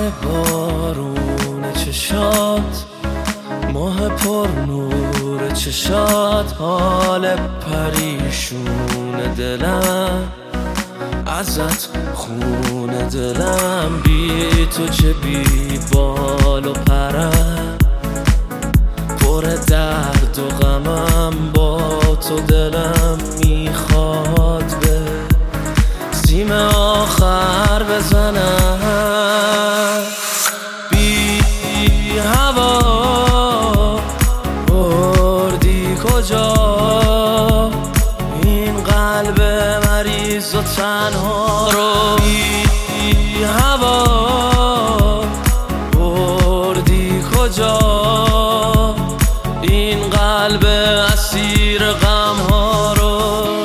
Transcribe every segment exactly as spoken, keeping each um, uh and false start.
بارون چشات، ماه پر نور چشات، حال پریشون دلم ازت خون دلم، بی تو چه بی بال و پرم، پر درد و غمم، با تو دلم میخواد به سیم آخر بزنم. بی هوا بردی کجا این قلب مریض و تنها رو، بی هوا بردی کجا این قلب اسیر غم ها رو.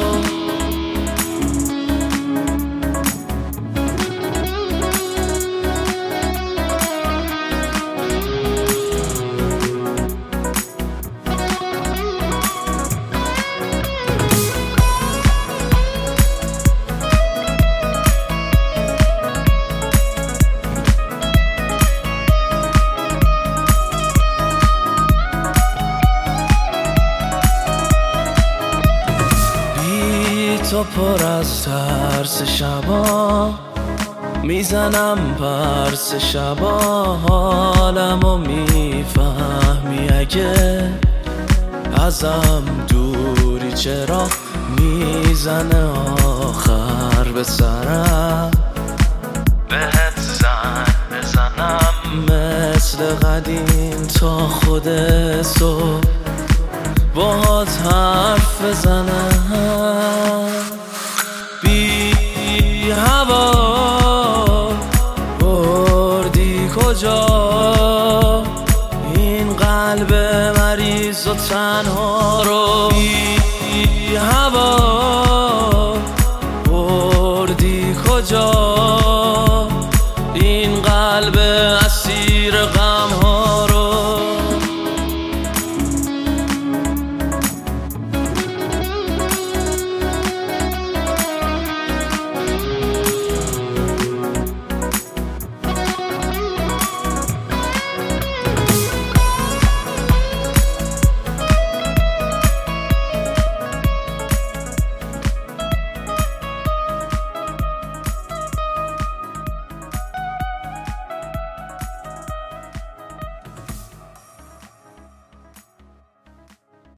تو پر از ترس شبا، میزنم پرس شبا، حالمو میفهمی اگه ازم دوری، چرا میزنه آخر به سرم، بهت زن بزنم مثل قدیم تا خود صبح باهات حرف بزنم. بی هوا بردی کجا این قلب مریض و تنها رو، بی هوا بردی کجا